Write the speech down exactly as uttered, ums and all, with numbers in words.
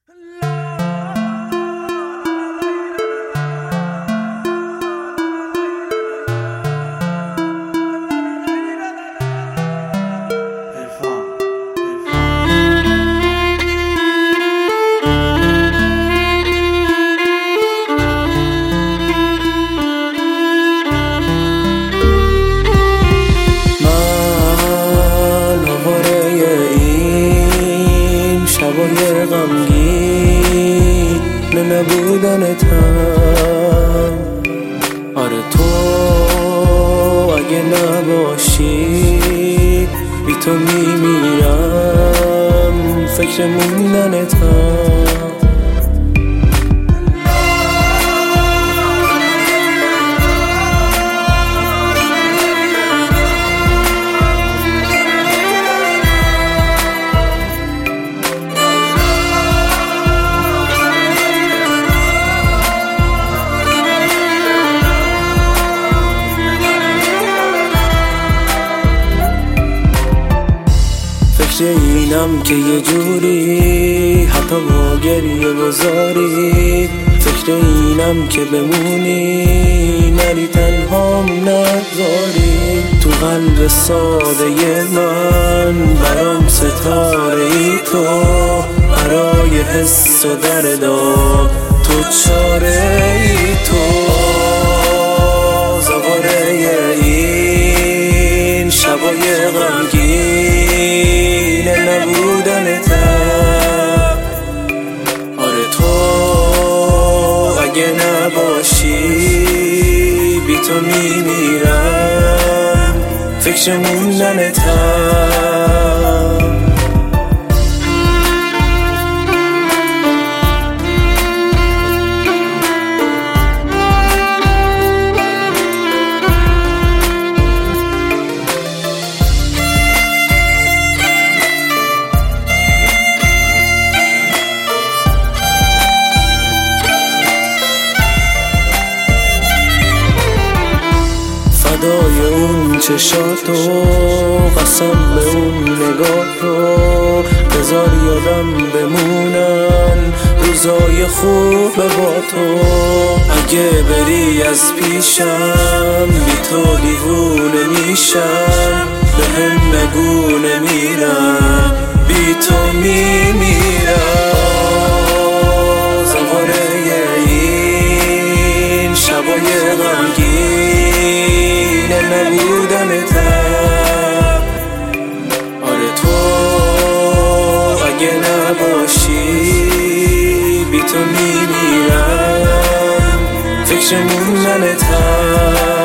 شبای غمگین نبودنتم. آره تو اگه نباشی بی تو میمیرم، فکر موندنتم. فکر اینم که یه جوری حتی ما گریه بذاری، فکر اینم که بمونی نری تنهام نذاری. تو قلب ساده من برام ستاره ای تو، برای حس و دردام تو چاره ای تو. زواره این شبای غمگین نبودنتم. آره تو اگه نباشی بی تو میمیرم، فکر موندنتم. فدای اون چشاتو، قسم به اون نگاه رو، بذار یادم بمونن روزای خوب با تو. اگه بری از پیشم بی تو دیوونه میشم، به هم بگو نمیرم بی تو میمیرم. زواره این شبای غمگین نبودنتم. آره تو اگه نباشی بی تو میمیرم، فکر موندنتم.